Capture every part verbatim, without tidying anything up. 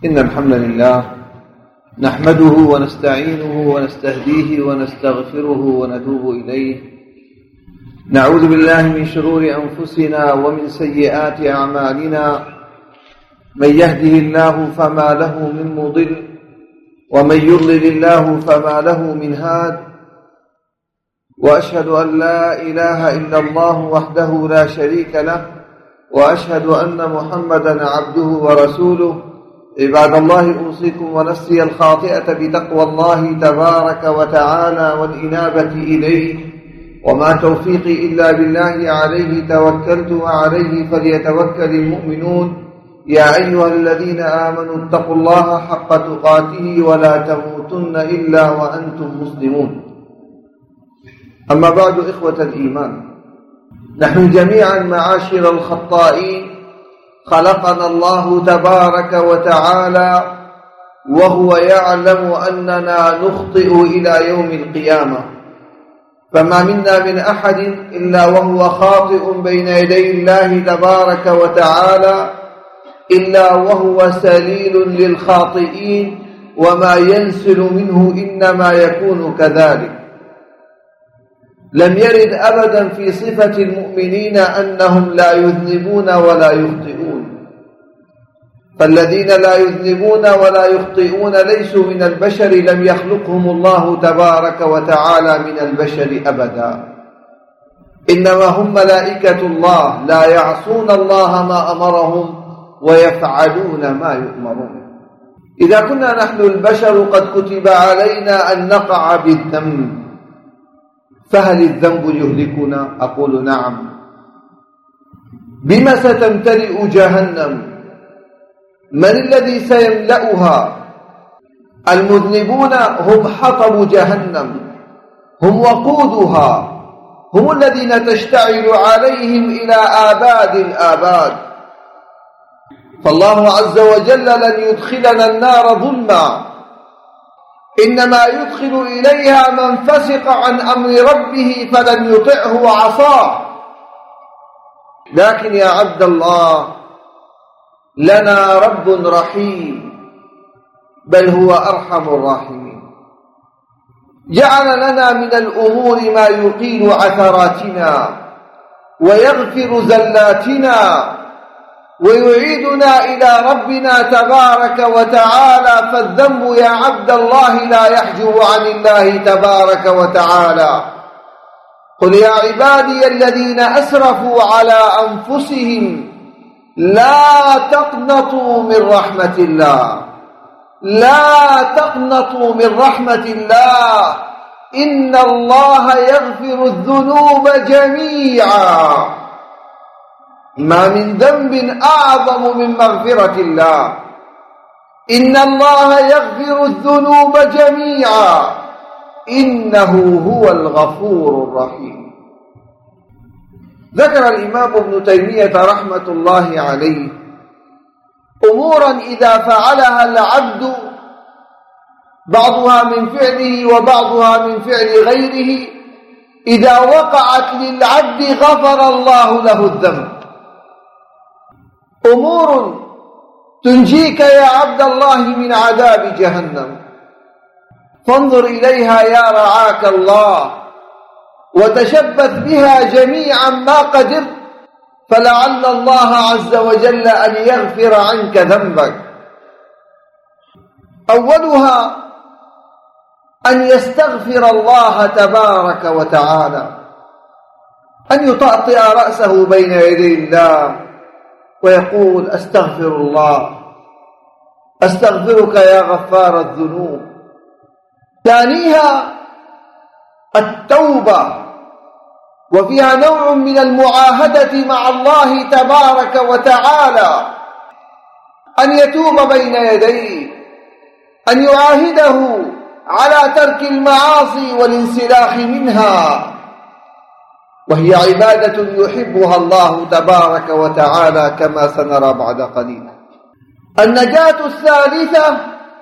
إن الحمد لله نحمده ونستعينه ونستهديه ونستغفره ونتوب إليه. نعوذ بالله من شرور أنفسنا ومن سيئات أعمالنا، من يهده الله فما له من مضل، ومن يضلل الله فما له من هاد. وأشهد أن لا إله إلا الله وحده لا شريك له، وأشهد أن محمدا عبده ورسوله. عباد الله، أوصيكم ونفسي الخاطئة بتقوى الله تبارك وتعالى والإنابة إليه، وما توفيقي إلا بالله، عليه توكلت وعليه فليتوكل المؤمنون. يا أيها الذين آمنوا اتقوا الله حق تقاته ولا تموتن إلا وأنتم مسلمون. أما بعد، إخوة الإيمان، نحن جميعا معاشر الخطائين خلقنا الله تبارك وتعالى وهو يعلم أننا نخطئ إلى يوم القيامة، فما منا من أحد إلا وهو خاطئ بين يدي الله تبارك وتعالى، إلا وهو سليل للخاطئين، وما ينسل منه إنما يكون كذلك. لم يرد أبدا في صفة المؤمنين أنهم لا يذنبون ولا يخطئون، فالذين لا يذنبون ولا يخطئون ليسوا من البشر، لم يخلقهم الله تبارك وتعالى من البشر أبدا، إنما هم ملائكة الله لا يعصون الله ما أمرهم ويفعلون ما يؤمرون. إذا كنا نحن البشر قد كتب علينا أن نقع بالذنب، فهل الذنب يهلكنا؟ أقول نعم. بما ستمتلئ جهنم؟ من الذي سيملأها؟ المذنبون هم حطب جهنم، هم وقودها، هم الذين تشتعل عليهم إلى آباد الآباد. فالله عز وجل لن يدخلنا النار ظلما، إنما يدخل إليها من فسق عن أمر ربه فلن يطعه وعصاه. لكن يا عبد الله، لنا رب رحيم، بل هو أرحم الراحمين. جعل لنا من الأمور ما يقيل عثراتنا ويغفر زلاتنا ويعيدنا إلى ربنا تبارك وتعالى. فالذنب يا عبد الله لا يحجب عن الله تبارك وتعالى. قل يا عبادي الذين أسرفوا على أنفسهم لا تقنطوا من رحمة الله، لا تقنطوا من رحمة الله، إن الله يغفر الذنوب جميعا. ما من ذنب أعظم من مغفرة الله. إن الله يغفر الذنوب جميعا، إنه هو الغفور الرحيم. ذكر الإمام ابن تيمية رحمة الله عليه أمورا إذا فعلها العبد، بعضها من فعله وبعضها من فعل غيره، إذا وقعت للعبد غفر الله له الذنب. أمور تنجيك يا عبد الله من عذاب جهنم، فانظر إليها يا رعاك الله، وتشبث بها جميعا ما قدرت، فلعل الله عز وجل أن يغفر عنك ذنبك. أولها أن يستغفر الله تبارك وتعالى، أن يطأطئ رأسه بين يدي الله ويقول أستغفر الله، أستغفرك يا غفار الذنوب. ثانيها التوبة، وفيها نوع من المعاهدة مع الله تبارك وتعالى، أن يتوب بين يديه، أن يعاهده على ترك المعاصي والانسلاخ منها، وهي عبادة يحبها الله تبارك وتعالى كما سنرى بعد قليل. النجاة الثالثة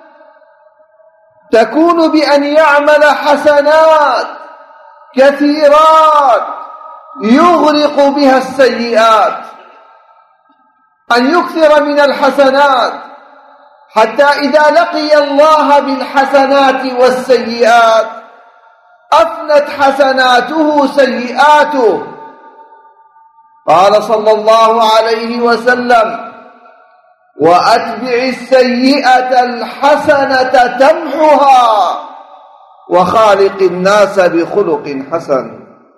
تكون بأن يعمل حسنات كثيرات يغرق بها السيئات، أن يكثر من الحسنات حتى إذا لقي الله بالحسنات والسيئات أفنت حسناته سيئاته. قال صلى الله عليه وسلم: وأتبع السيئة الحسنة تمحها وخالق الناس بخلق حسن.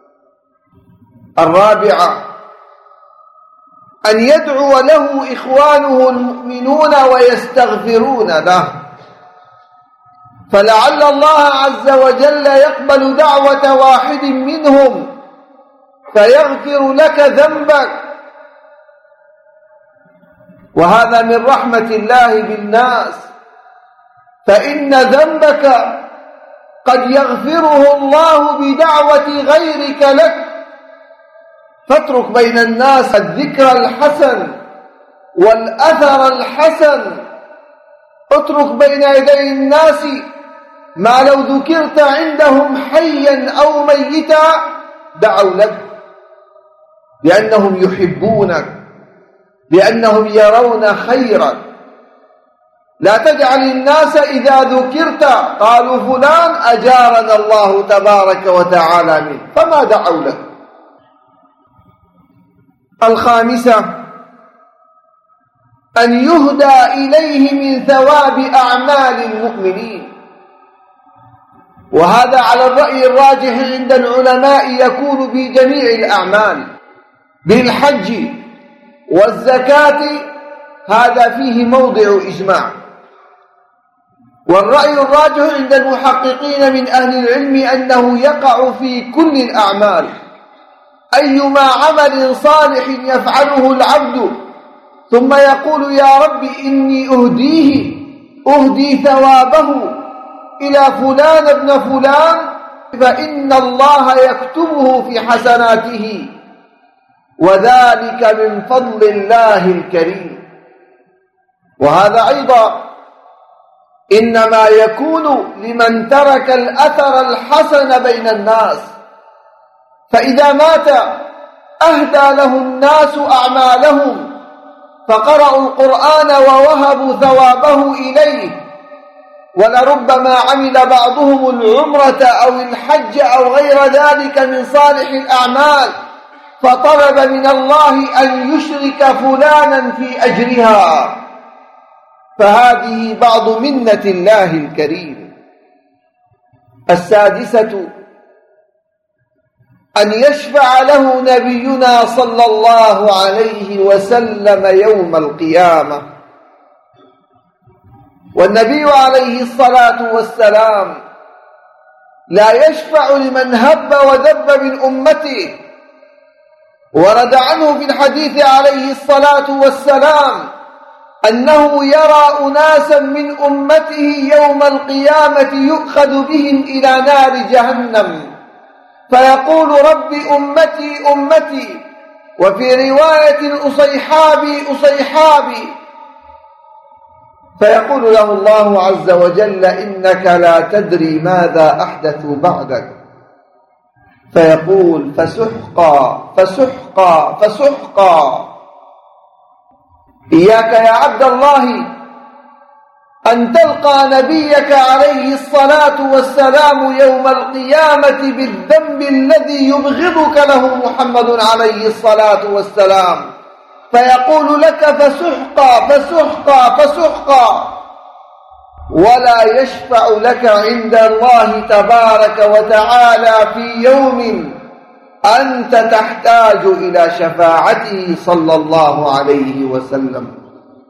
الرابعة أن يدعو له إخوانه المؤمنون ويستغفرون له، فلعل الله عز وجل يقبل دعوة واحد منهم فيغفر لك ذنبك، وهذا من رحمة الله بالناس، فإن ذنبك قد يغفره الله بدعوة غيرك لك. فاترك بين الناس الذكر الحسن والأثر الحسن، اترك بين يدي الناس ما لو ذكرت عندهم حيا أو ميتا دعوا لك، لأنهم يحبونك، لأنهم يرون خيرا. لا تجعل الناس إذا ذكرت قالوا فلان أجارنا الله تبارك وتعالى منه، فما دعوا لك. الخامسة أن يهدى إليه من ثواب أعمال المؤمنين، وهذا على الرأي الراجح عند العلماء يكون بجميع الأعمال، بالحج والزكاة، هذا فيه موضع إجماع. والرأي الراجح عند المحققين من أهل العلم أنه يقع في كل الأعمال، أيما عمل صالح يفعله العبد ثم يقول يا رب إني أهديه أهدي ثوابه إلى فلان ابن فلان، فإن الله يكتبه في حسناته، وذلك من فضل الله الكريم. وهذا أيضا إنما يكون لمن ترك الأثر الحسن بين الناس، فإذا مات أهدى له الناس أعمالهم فقرأوا القرآن ووهبوا ثوابه إليه، ولربما عمل بعضهم العمرة أو الحج أو غير ذلك من صالح الأعمال فطلب من الله أن يشرك فلانا في أجرها، فهذه بعض منة الله الكريم. السادسة أن يشفع له نبينا صلى الله عليه وسلم يوم القيامة. والنبي عليه الصلاة والسلام لا يشفع لمن هب ودب من أمته، ورد عنه في الحديث عليه الصلاة والسلام أنه يرى أناسا من أمته يوم القيامة يؤخذ بهم إلى نار جهنم فيقول رب أمتي أمتي، وفي رواية أصيحابي أصيحابي، فيقول له الله عز وجل إنك لا تدري ماذا أحدثوا بعدك، فيقول فسحقا فسحقا فسحقا. إياك يا عبد الله أن تلقى نبيك عليه الصلاة والسلام يوم القيامة بالذنب الذي يبغضك له محمد عليه الصلاة والسلام، فيقول لك فسحقا فسحقا فسحقا، ولا يشفع لك عند الله تبارك وتعالى في يوم أنت تحتاج إلى شفاعته صلى الله عليه وسلم.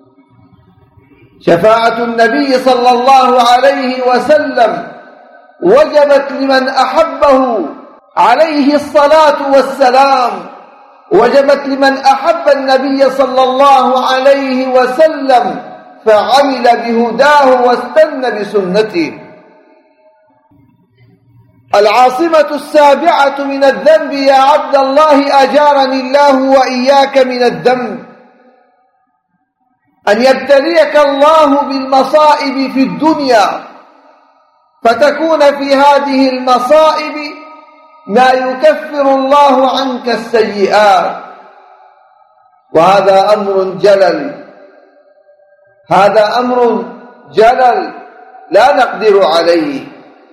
شفاعة النبي صلى الله عليه وسلم وجبت لمن أحبه عليه الصلاة والسلام، وجبت لمن أحب النبي صلى الله عليه وسلم فعمل بهداه واستنى بسنته. العاصمة السابعة من الذنب يا عبد الله أجارني الله وإياك من الذنب أن يبتليك الله بالمصائب في الدنيا، فتكون في هذه المصائب ما يكفر الله عنك السيئات، وهذا أمر جلل، هذا أمر جلل لا نقدر عليه.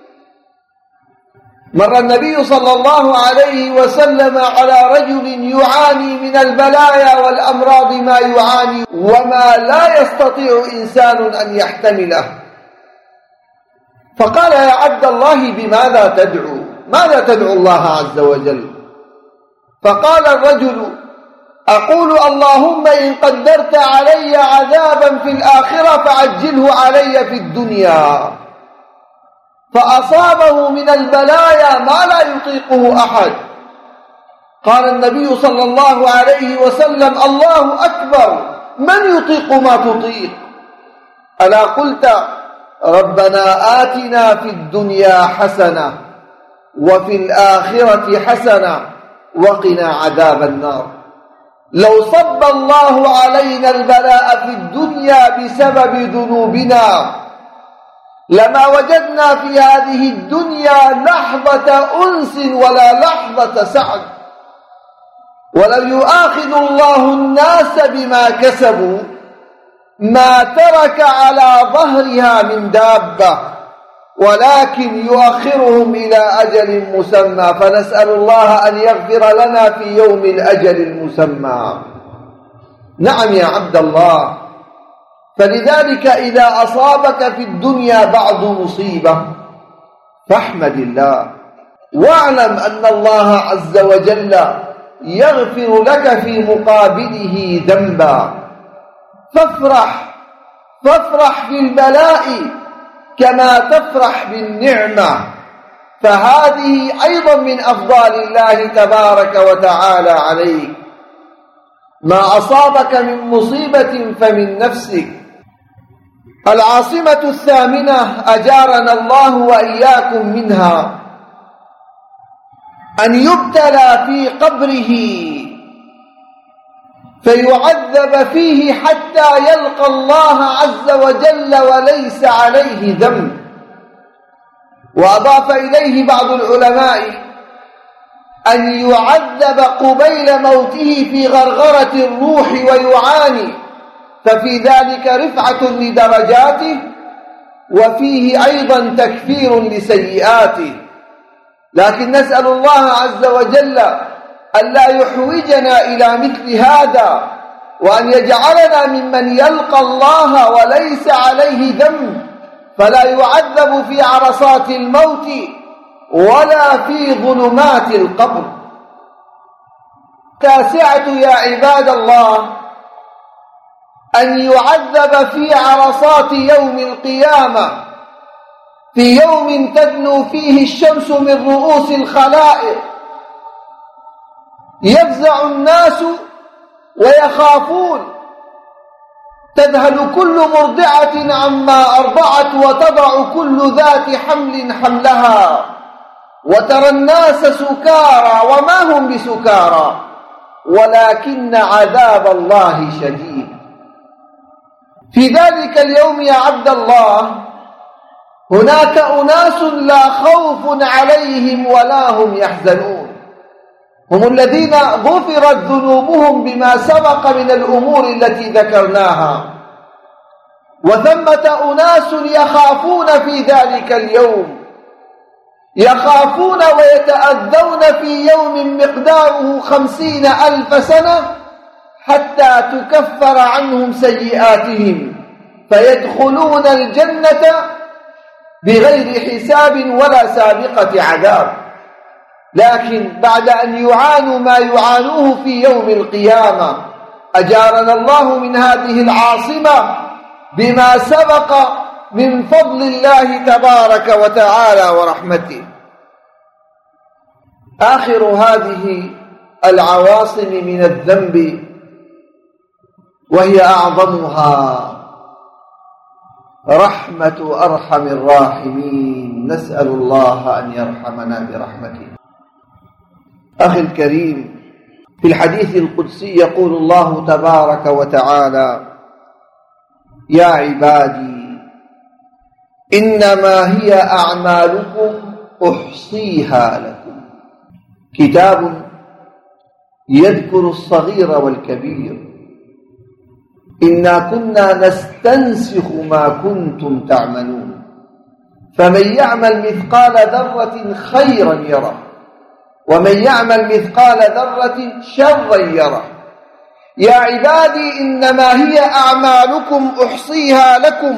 مر النبي صلى الله عليه وسلم على رجل يعاني من البلايا والأمراض ما يعاني وما لا يستطيع إنسان أن يحتمله، فقال: يا عبد الله بماذا تدعو؟ ماذا تدعو الله عز وجل؟ فقال الرجل: أقول اللهم إن قدرت علي عذابا في الآخرة فعجله علي في الدنيا. فأصابه من البلايا ما لا يطيقه أحد. قال النبي صلى الله عليه وسلم: الله أكبر، من يطيق ما تطيق؟ ألا قلت ربنا آتنا في الدنيا حسنة وفي الآخرة حسنة وقنا عذاب النار. لو صب الله علينا البلاء في الدنيا بسبب ذنوبنا لما وجدنا في هذه الدنيا لحظة أنس ولا لحظة سعد. ولو يؤاخذ الله الناس بما كسبوا ما ترك على ظهرها من دابة، ولكن يؤخرهم إلى أجل مسمى، فنسأل الله أن يغفر لنا في يوم الأجل المسمى. نعم يا عبد الله، فلذلك إذا أصابك في الدنيا بعض مصيبة فاحمد الله، واعلم أن الله عز وجل يغفر لك في مقابله ذنبا. فافرح فافرح بالبلاء كما تفرح بالنعمة، فهذه أيضا من أفضال الله تبارك وتعالى عليك. ما أصابك من مصيبة فمن نفسك. العاصمة الثامنة أجارنا الله وإياكم منها أن يبتلى في قبره فيعذب فيه حتى يلقى الله عز وجل وليس عليه ذنب. وأضاف إليه بعض العلماء أن يعذب قبيل موته في غرغرة الروح ويعاني، ففي ذلك رفعة لدرجاته وفيه أيضا تكفير لسيئاته. لكن نسأل الله عز وجل ألا يحوجنا إلى مثل هذا، وأن يجعلنا ممن يلقى الله وليس عليه ذنب، فلا يعذب في عرصات الموت ولا في ظلمات القبر. التاسعة يا عباد الله أن يعذب في عرصات يوم القيامة، في يوم تدنو فيه الشمس من رؤوس الخلائق، يفزع الناس ويخافون، تذهل كل مرضعة عما أرضعت وتضع كل ذات حمل حملها، وترى الناس سكارى وما هم بسكارى ولكن عذاب الله شديد. في ذلك اليوم يا عبد الله هناك أناس لا خوف عليهم ولا هم يحزنون، هم الذين غفرت ذنوبهم بما سبق من الأمور التي ذكرناها. وثمة أناس يخافون في ذلك اليوم، يخافون ويتأذون في يوم مقداره خمسين ألف سنة حتى تكفر عنهم سيئاتهم فيدخلون الجنة بغير حساب ولا سابقة عذاب. لكن بعد أن يعانوا ما يعانوه في يوم القيامة أجارنا الله من هذه العاصمة بما سبق من فضل الله تبارك وتعالى ورحمته. آخر هذه العواصم من الذنب وهي أعظمها رحمة أرحم الراحمين، نسأل الله أن يرحمنا برحمته. أخي الكريم، في الحديث القدسي يقول الله تبارك وتعالى: يا عبادي إنما هي أعمالكم أحصيها لكم. كتاب يذكر الصغير والكبير، إنا كنا نستنسخ ما كنتم تعملون فمن يعمل مثقال ذرة خيرا يره ومن يعمل مثقال ذرة شرا يره يا عبادي إنما هي أعمالكم أحصيها لكم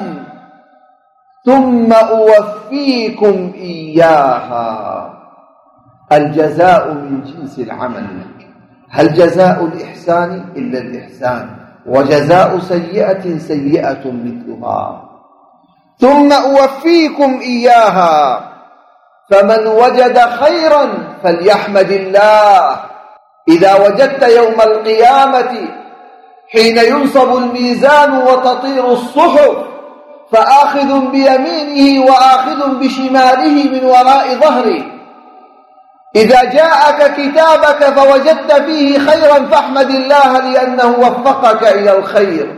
ثم أوفيكم إياها الجزاء من جنس العمل هل جزاء الإحسان إلا الإحسان وجزاء سيئة سيئة مثلها ثم أوفيكم إياها فمن وجد خيرا فليحمد الله إذا وجدت يوم القيامة حين ينصب الميزان وتطير الصحف فآخذ بيمينه وآخذ بشماله من وراء ظهره إذا جاءك كتابك فوجدت فيه خيرا فاحمد الله لأنه وفقك إلى الخير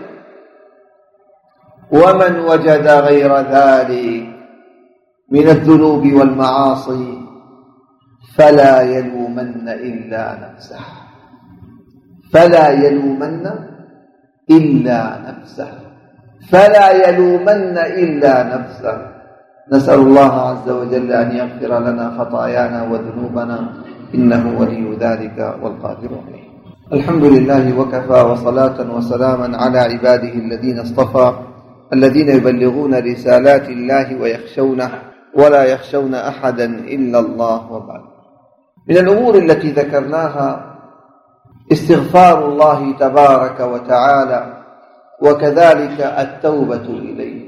ومن وجد غير ذلك من الذنوب والمعاصي فلا يلومن إلا نفسه فلا يلومن إلا نفسه فلا يلومن إلا نفسه نسأل الله عز وجل أن يغفر لنا خطايانا وذنوبنا إنه ولي ذلك والقادر عليه. الحمد لله وكفى وصلاة وسلاما على عباده الذين اصطفى الذين يبلغون رسالات الله ويخشونه ولا يخشون أحدا إلا الله. وبعد من الأمور التي ذكرناها استغفار الله تبارك وتعالى وكذلك التوبة إليه.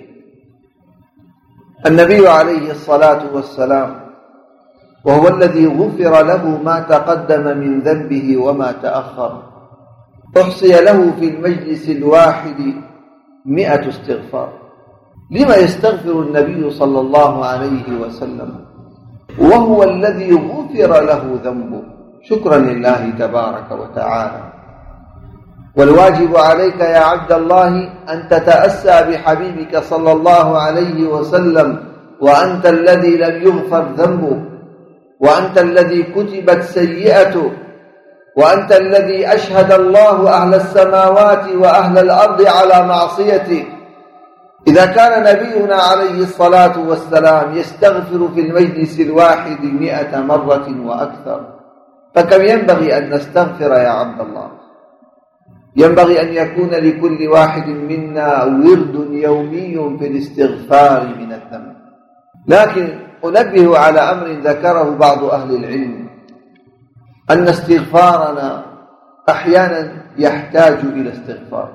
النبي عليه الصلاة والسلام وهو الذي غفر له ما تقدم من ذنبه وما تأخر أحصي له في المجلس الواحد مئة استغفار. لما يستغفر النبي صلى الله عليه وسلم وهو الذي غفر له ذنبه شكرا لله تبارك وتعالى؟ والواجب عليك يا عبد الله أن تتأسى بحبيبك صلى الله عليه وسلم وأنت الذي لم يغفر ذنبه وأنت الذي كتبت سيئته وأنت الذي أشهد الله أهل السماوات وأهل الأرض على معصيته. إذا كان نبينا عليه الصلاة والسلام يستغفر في المجلس الواحد مئة مرة وأكثر فكم ينبغي أن نستغفر يا عبد الله؟ ينبغي أن يكون لكل واحد منا ورد يومي في الاستغفار من الذنب. لكن أنبه على أمر ذكره بعض أهل العلم أن استغفارنا أحيانا يحتاج إلى استغفار.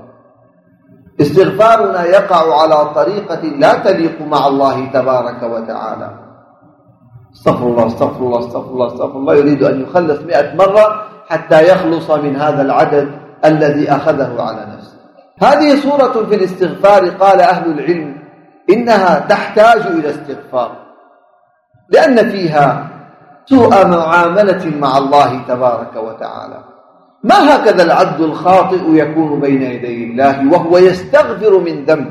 استغفارنا يقع على طريقة لا تليق مع الله تبارك وتعالى. استغفر الله استغفر الله استغفر الله استغفر الله يريد أن يخلص مئة مرة حتى يخلص من هذا العدد الذي أخذه على نفسه. هذه صورة في الاستغفار قال أهل العلم إنها تحتاج إلى استغفار لأن فيها سوء معاملة مع الله تبارك وتعالى. ما هكذا العبد الخاطئ يكون بين يدي الله وهو يستغفر من ذنب؟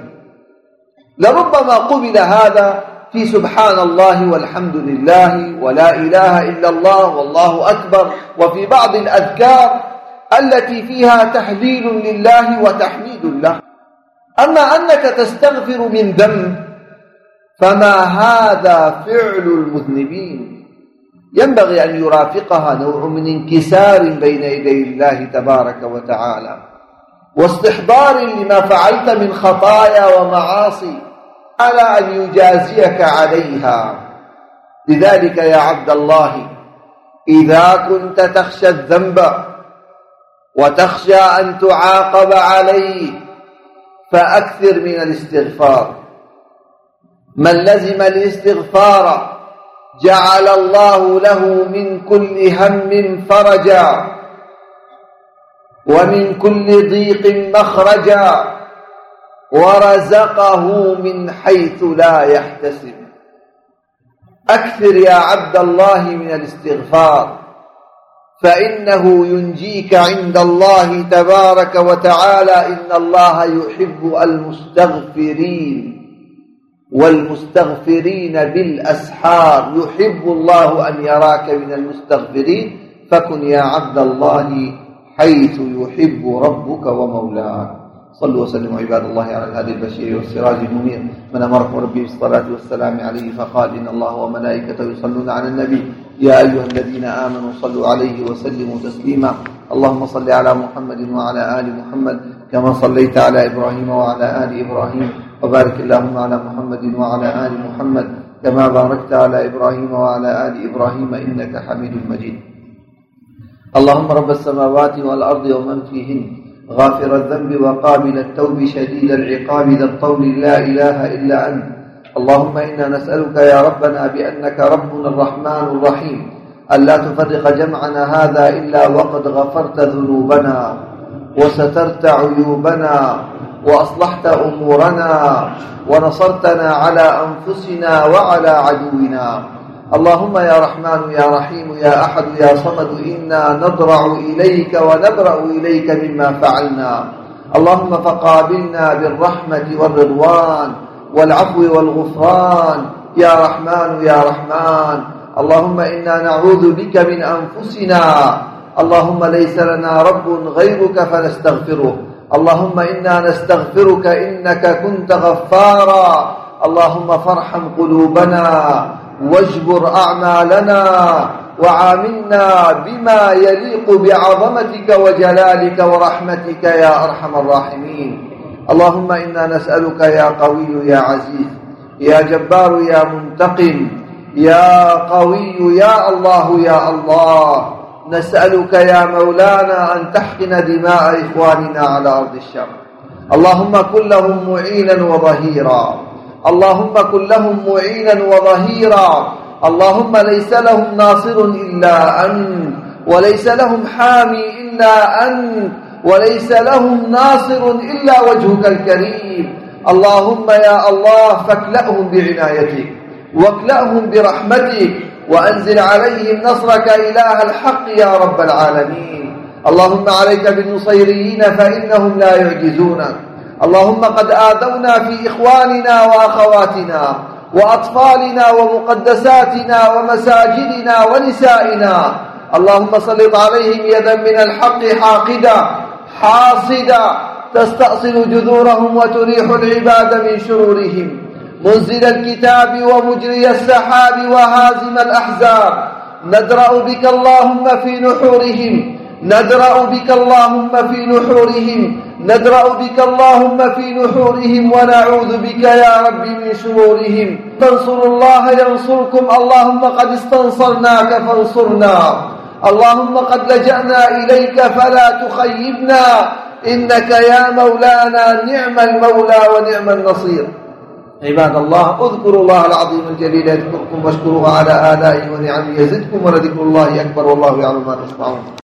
لربما قبل هذا في سبحان الله والحمد لله ولا إله إلا الله والله أكبر وفي بعض الأذكار التي فيها تهليل لله وتحميد له. أما أنك تستغفر من ذنب فما هذا فعل المذنبين، ينبغي أن يرافقها نوع من انكسار بين يدي الله تبارك وتعالى واستحضار لما فعلت من خطايا ومعاصي على أن يجازيك عليها. لذلك يا عبد الله إذا كنت تخشى الذنب وتخشى أن تعاقب عليه فأكثر من الاستغفار. من لزم الاستغفار جعل الله له من كل هم فرجا ومن كل ضيق مخرجا ورزقه من حيث لا يحتسب. أكثر يا عبد الله من الاستغفار فإنه ينجيك عند الله تبارك وتعالى. إن الله يحب المستغفرين والمستغفرين بالأسحار. يحب الله أن يراك من المستغفرين فكن يا عبد الله حيث يحب ربك ومولاك. صلوا وسلموا عباد الله على الهادي البشير والسراج المنير من أمركم ربي بالصلاة والسلام عليه فقال إن الله وملائكته يصلون على النبي يا أيها الذين آمنوا صلوا عليه وسلموا تسليما اللهم صل على محمد وعلى آل محمد كما صليت على إبراهيم وعلى آل إبراهيم وبارك اللهم على محمد وعلى آل محمد كما باركت على إبراهيم وعلى آل إبراهيم إنك حميد مجيد اللهم رب السماوات والأرض ومن فيهن غافر الذنب وقابل التوب شديد العقاب ذا الطول لا إله إلا أنت اللهم إنا نسألك يا ربنا بأنك ربنا الرحمن الرحيم ألا تفرق جمعنا هذا إلا وقد غفرت ذنوبنا وسترت عيوبنا وأصلحت أمورنا ونصرتنا على أنفسنا وعلى عدونا اللهم يا رحمن يا رحيم يا أحد يا صمد إنا نضرع إليك ونبرأ إليك مما فعلنا اللهم فقابلنا بالرحمة والرضوان والعفو والغفران يا رحمن يا رحمن اللهم إنا نعوذ بك من أنفسنا اللهم ليس لنا رب غيرك فنستغفره اللهم إنا نستغفرك إنك كنت غفارا اللهم فارحم قلوبنا واجبر أعمالنا وعاملنا بما يليق بعظمتك وجلالك ورحمتك يا أرحم الراحمين اللهم إنا نسألك يا قوي يا عزيز يا جبار يا منتقم يا قوي يا الله يا الله نسألك يا مولانا أن تحقن دماء إخواننا على أرض الشر اللهم كن لهم معينا وظهيرا اللهم كن لهم معينا وظهيرا اللهم ليس لهم ناصر إلا أنت وليس لهم حامي إلا أنت وليس لهم ناصر إلا وجهك الكريم اللهم يا الله فاكلأهم بعنايتك واكلأهم برحمتك وأنزل عليهم نصرك إله الحق يا رب العالمين اللهم عليك بالنصيريين فإنهم لا يعجزونك اللهم قد آذونا في إخواننا وأخواتنا وأطفالنا ومقدساتنا ومساجدنا ونسائنا اللهم سلط عليهم يدا من الحق حاقدة حاصدة تستأصل جذورهم وتريح العباد من شرورهم منزل الكتاب ومجري السحاب وهازم الأحزاب ندرأ بك اللهم في نحورهم ندرأ بك اللهم في نحورهم ندرأ بك اللهم في نحورهم ونعوذ بك يا رب من شرورهم فانصروا الله ينصركم اللهم قد استنصرناك فانصرنا اللهم قد لجأنا إليك فلا تخيبنا إنك يا مولانا نعم المولى ونعم النصير عباد الله اذكروا الله العظيم الجليل يذكركم واشكروه على آلائه ونعمه يزدكم ولذكر الله أكبر والله يعلم ما تصنعون